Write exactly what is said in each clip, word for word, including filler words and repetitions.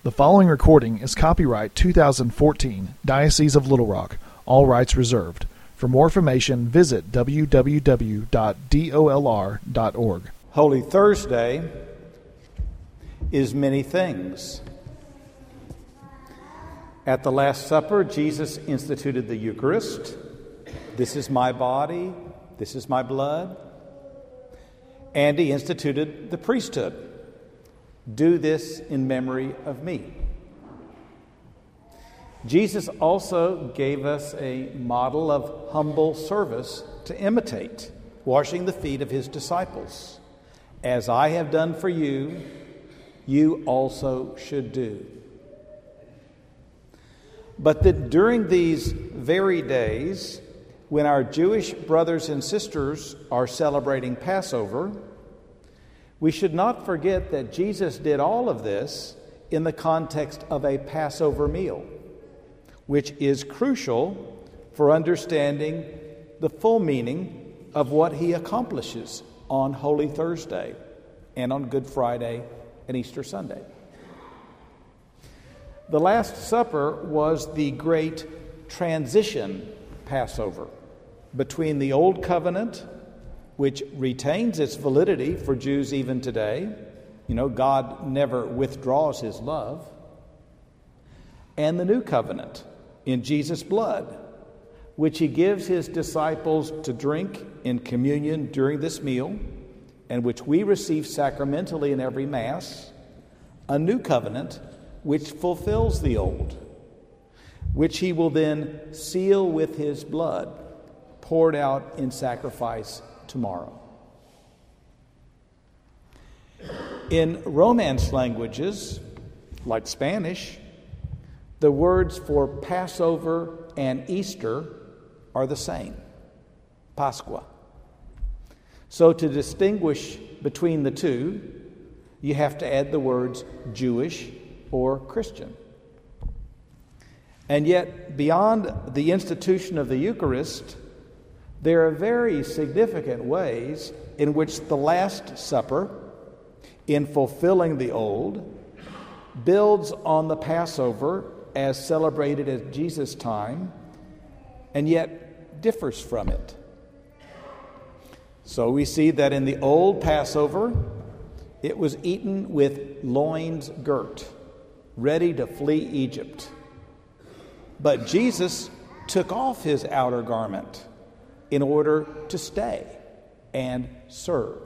The following recording is copyright two thousand fourteen, Diocese of Little Rock. All rights reserved. For more information, visit w w w dot dolr dot org. Holy Thursday is many things. At the Last Supper, Jesus instituted the Eucharist. This is my body, this is my blood. And he instituted the priesthood. Do this in memory of me. Jesus also gave us a model of humble service to imitate, washing the feet of his disciples. As I have done for you, you also should do. But that during these very days, when our Jewish brothers and sisters are celebrating Passover, we should not forget that Jesus did all of this in the context of a Passover meal, which is crucial for understanding the full meaning of what he accomplishes on Holy Thursday and on Good Friday and Easter Sunday. The Last Supper was the great transition Passover between the Old Covenant, which retains its validity for Jews even today. You know, God never withdraws his love. And the New Covenant in Jesus' blood, which he gives his disciples to drink in communion during this meal, and which we receive sacramentally in every Mass, a new covenant which fulfills the old, which he will then seal with his blood, poured out in sacrifice tomorrow. In Romance languages, like Spanish, the words for Passover and Easter are the same, Pascua. So to distinguish between the two, you have to add the words Jewish or Christian. And yet, beyond the institution of the Eucharist, there are very significant ways in which the Last Supper, in fulfilling the Old, builds on the Passover as celebrated at Jesus' time, and yet differs from it. So we see that in the Old Passover, it was eaten with loins girt, ready to flee Egypt. But Jesus took off his outer garment in order to stay and serve.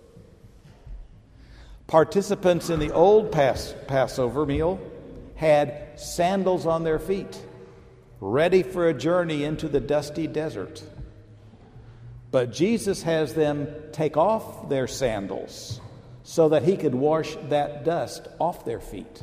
Participants in the old Pas- Passover meal had sandals on their feet, ready for a journey into the dusty desert. But Jesus has them take off their sandals so that he could wash that dust off their feet.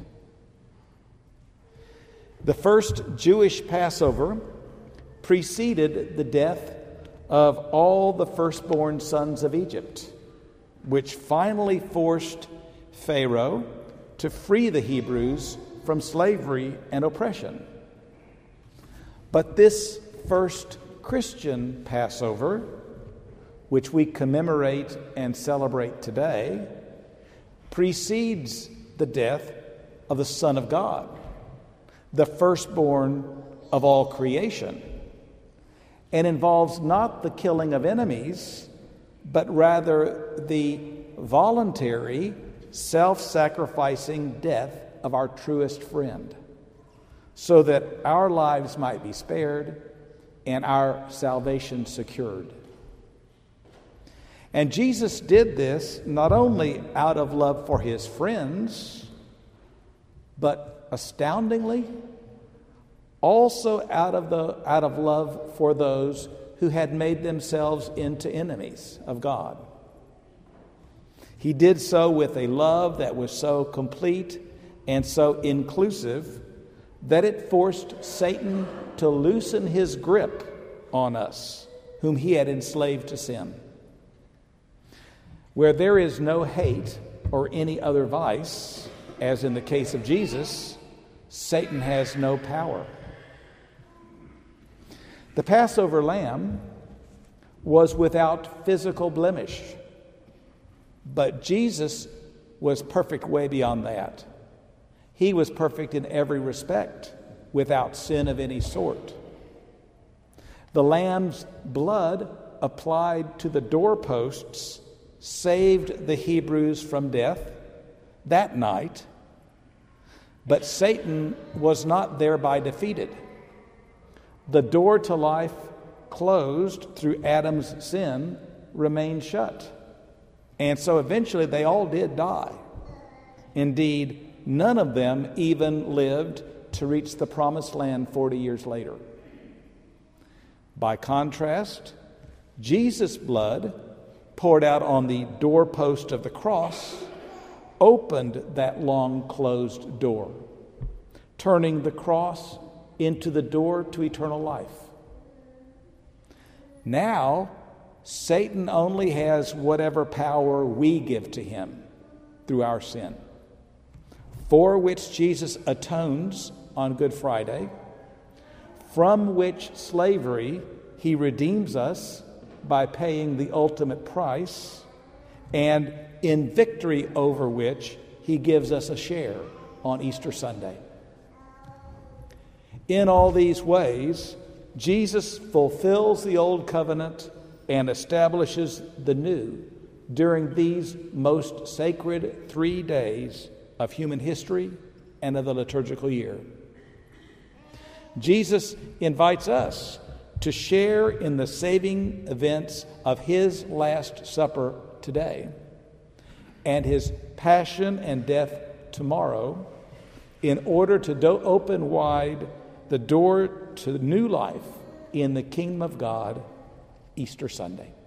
The first Jewish Passover preceded the death of all the firstborn sons of Egypt, which finally forced Pharaoh to free the Hebrews from slavery and oppression. But this first Christian Passover, which we commemorate and celebrate today, precedes the death of the Son of God, the firstborn of all creation, and involves not the killing of enemies, but rather the voluntary, self-sacrificing death of our truest friend, so that our lives might be spared and our salvation secured. And Jesus did this not only out of love for his friends, but astoundingly, also out of the out of love for those who had made themselves into enemies of God. He did so with a love that was so complete and so inclusive that it forced Satan to loosen his grip on us, whom he had enslaved to sin. Where there is no hate or any other vice, as in the case of Jesus, Satan has no power. The Passover lamb was without physical blemish, but Jesus was perfect way beyond that. He was perfect in every respect, without sin of any sort. The Lamb's blood applied to the doorposts saved the Hebrews from death that night, but Satan was not thereby defeated. The door to life, closed through Adam's sin, remained shut. And so eventually they all did die. Indeed, none of them even lived to reach the promised land forty years later. By contrast, Jesus' blood, poured out on the doorpost of the cross, opened that long closed door, turning the cross into the door to eternal life. Now, Satan only has whatever power we give to him through our sin, for which Jesus atones on Good Friday, from which slavery he redeems us by paying the ultimate price, and in victory over which he gives us a share on Easter Sunday. In all these ways, Jesus fulfills the old covenant and establishes the new during these most sacred three days of human history and of the liturgical year. Jesus invites us to share in the saving events of his Last Supper today and his passion and death tomorrow, in order to do- open wide the door to new life in the kingdom of God Easter Sunday.